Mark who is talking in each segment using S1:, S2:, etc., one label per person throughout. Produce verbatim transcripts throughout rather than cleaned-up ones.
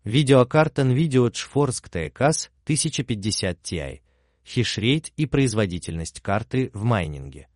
S1: Видеокарта NVIDIA GeForce джи ти экс тысяча пятьдесят Ti. Хешрейт и производительность карты в майнинге.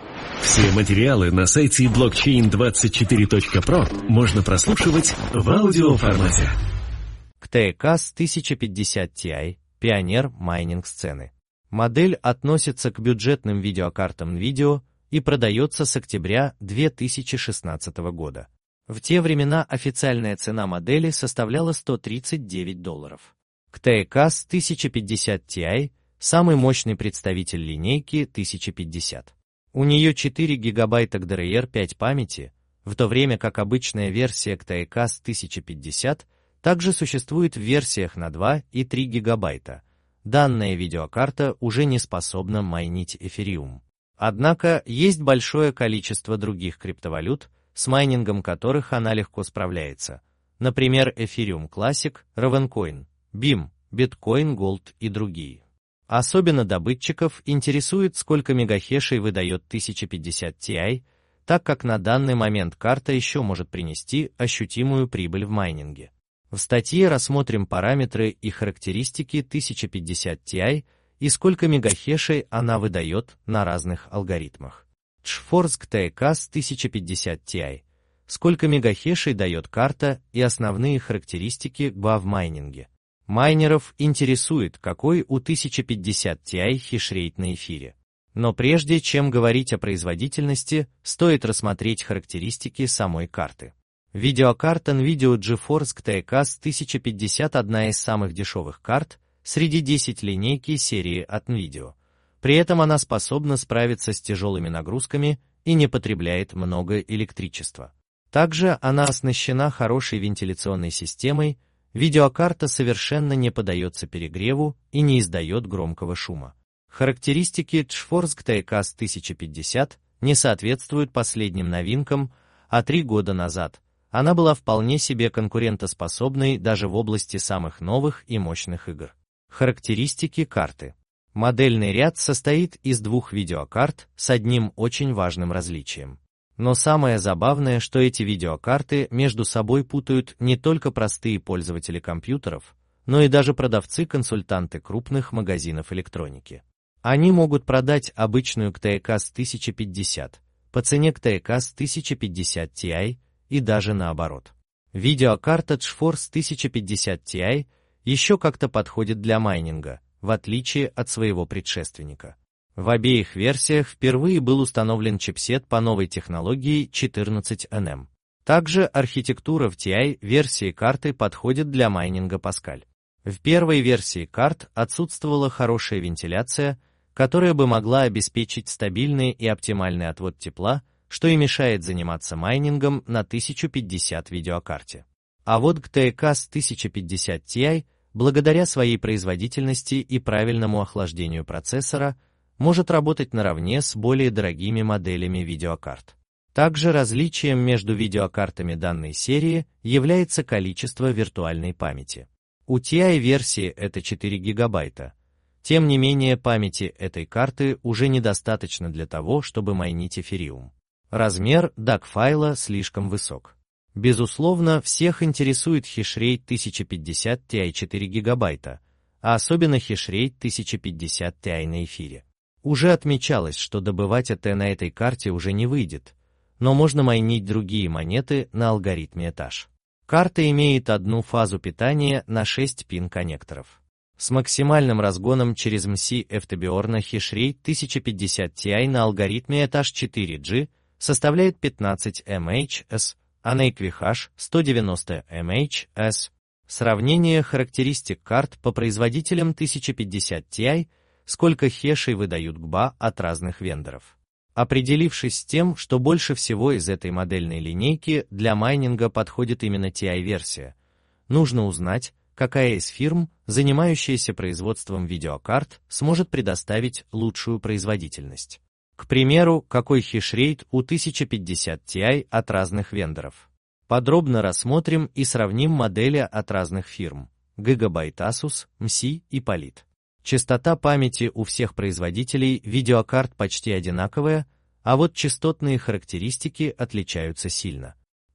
S2: Все материалы на сайте блокчейн двадцать четыре точка про можно прослушивать в аудиоформате.
S1: джи ти экс тысяча пятьдесят Ti – пионер майнинг-сцены. Модель относится к бюджетным видеокартам NVIDIA и продается с октября две тысячи шестнадцатого года. В те времена официальная цена модели составляла сто тридцать девять долларов. джи ти экс тысяча пятьдесят Ti – самый мощный представитель линейки тысяча пятьдесят. У нее четыре гигабайта джи ди ар эр пять памяти, в то время как обычная версия джи ти экс тысяча пятьдесят также существует в версиях на два и три гигабайта. Данная видеокарта уже не способна майнить эфириум. Однако есть большое количество других криптовалют, с майнингом которых она легко справляется. Например, Ethereum Classic, Ravencoin, бим, Bitcoin Gold и другие. Особенно добытчиков интересует, сколько мегахешей выдает тысяча пятьдесят Ti, так как на данный момент карта еще может принести ощутимую прибыль в майнинге. В статье рассмотрим параметры и характеристики тысяча пятьдесят Ti и сколько мегахешей она выдает на разных алгоритмах. GeForce джи ти экс тысяча пятьдесят Ti. Сколько мегахешей дает карта и основные характеристики джи эй в майнинге. Майнеров интересует, какой у тысяча пятьдесят Ti хешрейт на эфире. Но прежде чем говорить о производительности, стоит рассмотреть характеристики самой карты. Видеокарта NVIDIA GeForce джи ти экс тысяча пятьдесят одна из самых дешевых карт среди десяти линейки серии от NVIDIA. При этом она способна справиться с тяжелыми нагрузками и не потребляет много электричества. Также она оснащена хорошей вентиляционной системой. Видеокарта совершенно не поддается перегреву и не издает громкого шума. Характеристики GeForce джи ти экс тысяча пятьдесят не соответствуют последним новинкам, а три года назад она была вполне себе конкурентоспособной даже в области самых новых и мощных игр. Характеристики карты. Модельный ряд состоит из двух видеокарт с одним очень важным различием. Но самое забавное, что эти видеокарты между собой путают не только простые пользователи компьютеров, но и даже продавцы-консультанты крупных магазинов электроники. Они могут продать обычную джи ти экс тысяча пятьдесят по цене джи ти экс тысяча пятьдесят Ti и даже наоборот. Видеокарта GeForce тысяча пятьдесят Ti еще как-то подходит для майнинга, в отличие от своего предшественника. В обеих версиях впервые был установлен чипсет по новой технологии четырнадцать эн эм. Также архитектура в Ti версии карты подходит для майнинга Pascal. В первой версии карт отсутствовала хорошая вентиляция, которая бы могла обеспечить стабильный и оптимальный отвод тепла, что и мешает заниматься майнингом на тысяча пятьдесят видеокарте. А вот джи ти экс тысяча пятьдесят Ti, благодаря своей производительности и правильному охлаждению процессора, может работать наравне с более дорогими моделями видеокарт. Также различием между видеокартами данной серии является количество виртуальной памяти. У Ti версии это четыре гигабайта. Тем не менее, памяти этой карты уже недостаточно для того, чтобы майнить эфириум. Размер дак-файла слишком высок. Безусловно, всех интересует хешрейт тысяча пятьдесят Ti четыре гигабайта, а особенно хешрейт тысяча пятьдесят Ti на эфире. Уже отмечалось, что добывать эй ти на этой карте уже не выйдет, но можно майнить другие монеты на алгоритме этаж. Карта имеет одну фазу питания на шесть пин-коннекторов. С максимальным разгоном через эм си эф ти Biorna хешрейт тысяча пятьдесят Ti на алгоритме этаж четыре джи составляет пятнадцать мегахерц, а на Equihash сто девяносто мегахерц. Сравнение характеристик карт по производителям тысяча пятьдесят Ti, сколько хешей выдают джи эй от разных вендоров. Определившись с тем, что больше всего из этой модельной линейки для майнинга подходит именно Ti-версия, нужно узнать, какая из фирм, занимающаяся производством видеокарт, сможет предоставить лучшую производительность. К примеру, какой хешрейт у тысяча пятьдесят Ti от разных вендоров. Подробно рассмотрим и сравним модели от разных фирм: Gigabyte, Asus, эм си и Polit. Частота памяти у всех производителей видеокарт почти одинаковая, а вот частотные характеристики отличаются сильно.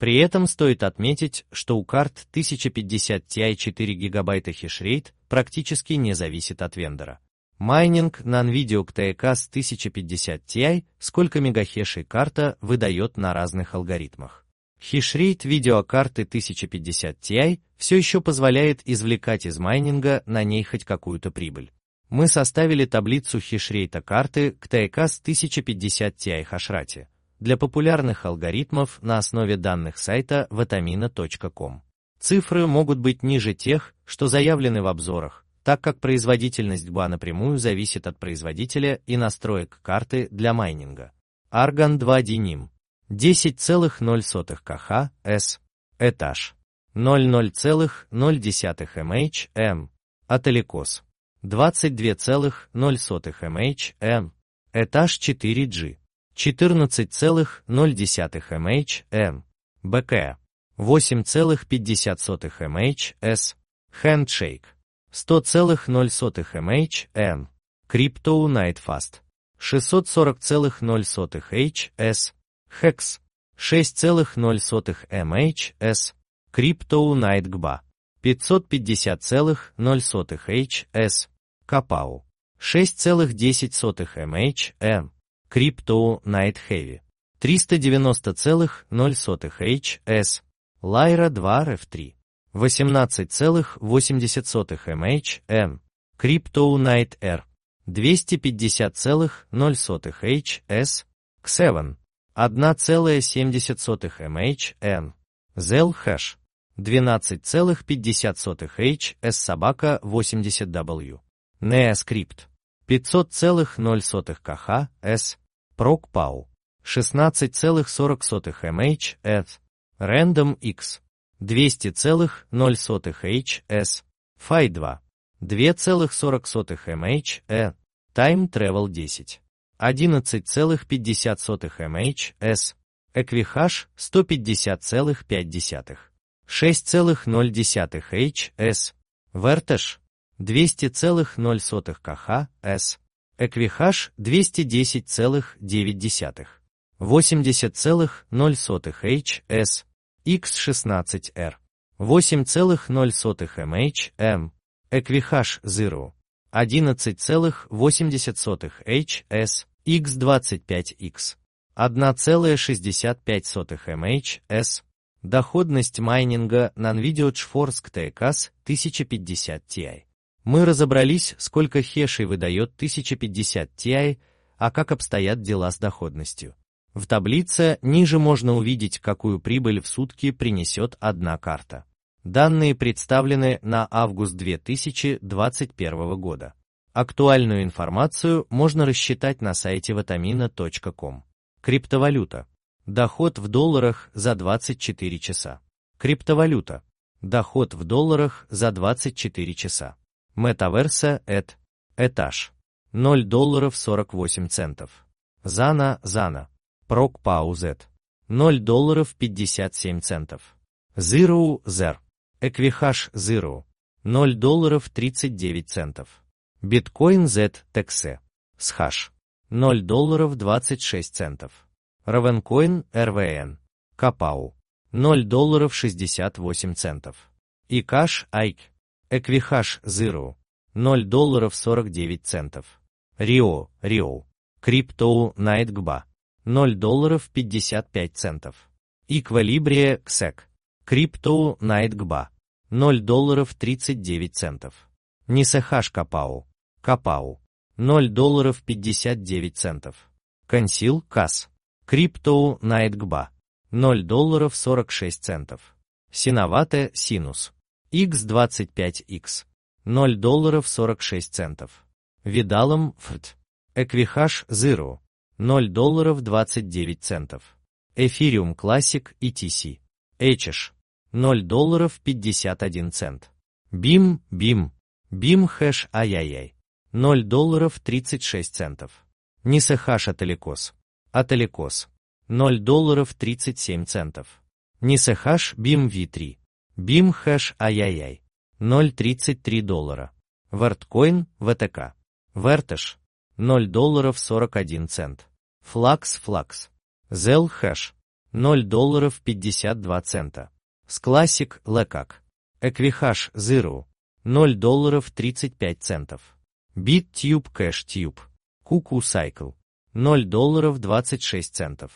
S1: При этом стоит отметить, что у карт тысяча пятьдесят Ti четыре гигабайта хешрейт практически не зависит от вендора. Майнинг на NVIDIA ти эй кас тысяча пятьдесят Ti, сколько мегахешей карта выдает на разных алгоритмах. Хешрейт видеокарты тысяча пятьдесят Ti все еще позволяет извлекать из майнинга на ней хоть какую-то прибыль. Мы составили таблицу хешрейта карты к ти эй кас тысяча пятьдесят Ti хашрате для популярных алгоритмов на основе данных сайта ватамина точка ком. Цифры могут быть ниже тех, что заявлены в обзорах, так как производительность БА напрямую зависит от производителя и настроек карты для майнинга. Argon два Denim десять целых ноль сотых километров с, этаж ноль ноль целых ноль десятых мАч м, Ателикос двадцать два целых ноль сотых мАч м, этаж четыре джи четырнадцать целых ноль десятых мАч м, БК восемь целых пятьдесят сотых мАч с, Handshake сто целых ноль сотых мАч м, Crypto Nightfast шестьсот сорок целых ноль сотых H S, Hex шесть целых ноль сотых мАч с, Crypto Nightgba пятьсот пятьдесят целых ноль сотых H S, Kapao шесть целых десять сотых мАч м, Crypto Night Heavy триста девяносто целых ноль сотых H S, Lyra два эр эф три восемнадцать целых восемьдесят сотых мАч м, Crypto Night R двести пятьдесят целых ноль сотых H S, Xeven одна целая семьдесят сотых мАч м, Zel Hash двенадцать целых пятьдесят сотых H S собака восемьдесят W, Neoscript пятьсот целых ноль сотых километров с, ProcPow шестнадцать целых сорок сотых мАч с, Random X двести целых ноль сотых H S, Fi два два целых сорок сотых мАч э, Time Travel десять одиннадцать целых пятьдесят сотых мАч с, Equihash сто пятьдесят целых пять десятых шесть целых ноль десятых H S, Vertex двести целых ноль сотых километров с, Equihash двести десять целых девять десятых восемьдесят целых ноль сотых H S, икс шестнадцать эр восемь целых ноль сотых мАч м, Equihash Zero одиннадцать целых восемьдесят сотых H S, икс двадцать пять икс одна целая шестьдесят пять сотых мАч с, доходность майнинга на NVIDIA GeForce ти эй кас тысяча пятьдесят Ti. Мы разобрались, сколько хешей выдает тысяча пятьдесят Ti, а как обстоят дела с доходностью. В таблице ниже можно увидеть, какую прибыль в сутки принесет одна карта. Данные представлены на август две тысячи двадцать первого года. Актуальную информацию можно рассчитать на сайте ватамина точка ком. Криптовалюта. Доход в долларах за двадцать четыре часа. Криптовалюта. Доход в долларах за двадцать четыре часа. Метаверса эт. Этаж. ноль долларов сорок восемь центов. Зана, Зана. ProcPow Z. ноль долларов пятьдесят семь центов. Zero, Zer. Equihash Zero. ноль долларов тридцать девять центов. Bitcoin Z, Texe. Shash. ноль долларов двадцать шесть центов. Ravencoin, эр ви эн. Kapao. ноль долларов шестьдесят восемь центов. Ikash, Ike. Equihash Zero. ноль долларов сорок девять центов. Rio, Rio. Crypto Nightgba. ноль долларов пятьдесят пять центов. Equilibrium, ксек. Crypto Nightgba. ноль долларов тридцать девять центов. Nisehash Kapao. Kapao. ноль долларов пятьдесят девять центов. Conceal, Cas. Crypto Nightgba. ноль долларов сорок шесть центов. Sinavate, Sinus. икс двадцать пять икс. ноль долларов сорок шесть центов. Vidalum, Фрт. Equihash Zero. ноль долларов двадцать девять центов. Ethereum Classic и ти си. Echesh. ноль долларов пятьдесят один цент. бим, бим. бим Hash ай-яй-яй. ноль долларов тридцать шесть центов. Nisehash Atelikos. Atelikos. ноль долларов тридцать семь центов. Nisehash бим ви три. бим Hash ай-яй-яй. ноль тридцать три доллара. Vertcoin, ви ти кей. Vertex. ноль долларов сорок один цент. Flux, Flux. Zel Hash. ноль долларов пятьдесят два цента. С Classic Lecak. Equihash Zero. ноль долларов тридцать пять центов. BitTube Cash Tube. Cuckoo Cycle. ноль долларов двадцать шесть центов.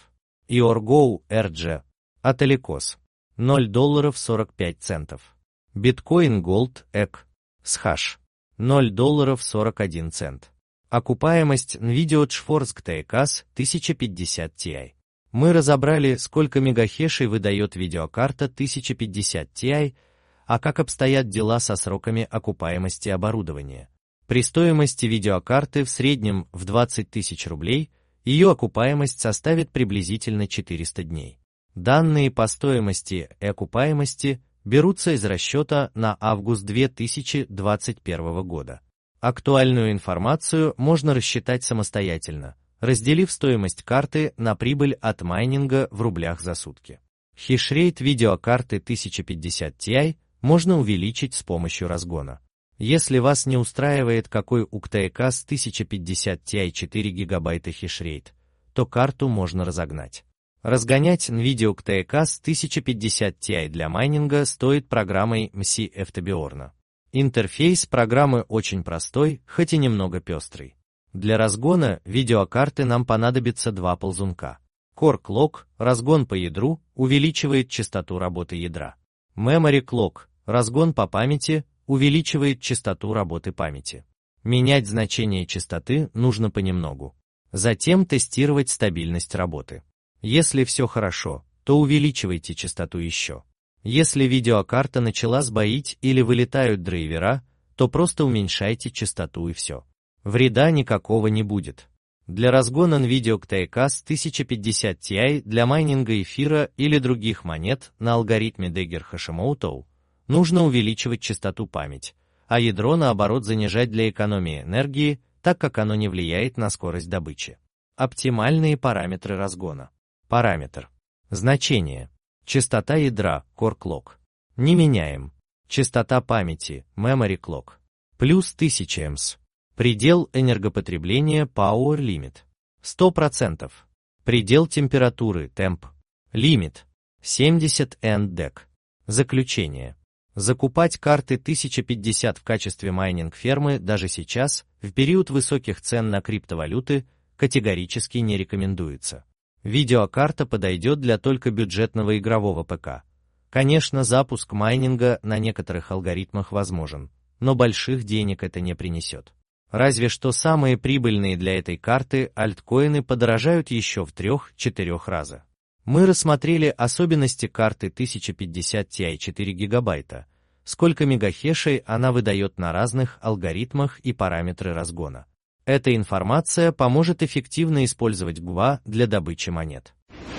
S1: Iorgo эр джи. Atelikos. ноль долларов сорок пять центов. Bitcoin Gold Эк. Shash. ноль долларов сорок один цент. Окупаемость NVIDIA GeForce джи ти икс тысяча пятьдесят Ti. Мы разобрали, сколько мегахешей выдает видеокарта тысяча пятьдесят Ti, а как обстоят дела со сроками окупаемости оборудования. При стоимости видеокарты в среднем в двадцать тысяч рублей ее окупаемость составит приблизительно четыреста дней. Данные по стоимости и окупаемости берутся из расчета на август две тысячи двадцать первого года. Актуальную информацию можно рассчитать самостоятельно, разделив стоимость карты на прибыль от майнинга в рублях за сутки. Хешрейт видеокарты тысяча пятьдесят Ti можно увеличить с помощью разгона. Если вас не устраивает, какой у джи ти икс тысяча пятьдесят Ti четыре гигабайта хешрейт, то карту можно разогнать. Разгонять NVIDIA джи ти икс тысяча пятьдесят Ti для майнинга стоит программой эм си Eftebiorna. Интерфейс программы очень простой, хоть и немного пестрый. Для разгона видеокарты нам понадобится два ползунка. Core Clock, разгон по ядру, увеличивает частоту работы ядра. Memory Clock, разгон по памяти, увеличивает частоту работы памяти. Менять значение частоты нужно понемногу. Затем тестировать стабильность работы. Если все хорошо, то увеличивайте частоту еще. Если видеокарта начала сбоить или вылетают драйвера, то просто уменьшайте частоту и все. Вреда никакого не будет. Для разгона NVIDIA джи ти икс тысяча пятьдесят Ti для майнинга эфира или других монет на алгоритме Dagger Hashimoto нужно увеличивать частоту памяти, а ядро наоборот занижать для экономии энергии, так как оно не влияет на скорость добычи. Оптимальные параметры разгона. Параметр. Значение. Частота ядра, Core Clock. Не меняем. Частота памяти, Memory Clock. Плюс тысяча эмс. Предел энергопотребления, Power Limit. сто процентов. Предел температуры, Temp. Лимит. семьдесят энд дек. Заключение. Закупать карты тысяча пятьдесят в качестве майнинг-фермы даже сейчас, в период высоких цен на криптовалюты, категорически не рекомендуется. Видеокарта подойдет для только бюджетного игрового ПК. Конечно, запуск майнинга на некоторых алгоритмах возможен, но больших денег это не принесет. Разве что самые прибыльные для этой карты альткоины подорожают еще в трех-четырех раза. Мы рассмотрели особенности карты тысяча пятьдесят Ti четыре гигабайта, сколько мегахешей она выдает на разных алгоритмах и параметры разгона. Эта информация поможет эффективно использовать ГУА для добычи монет.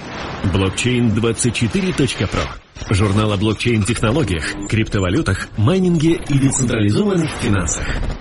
S2: блокчейн двадцать четыре точка про. Журнал о блокчейн-технологиях, криптовалютах, майнинге и децентрализованных финансах.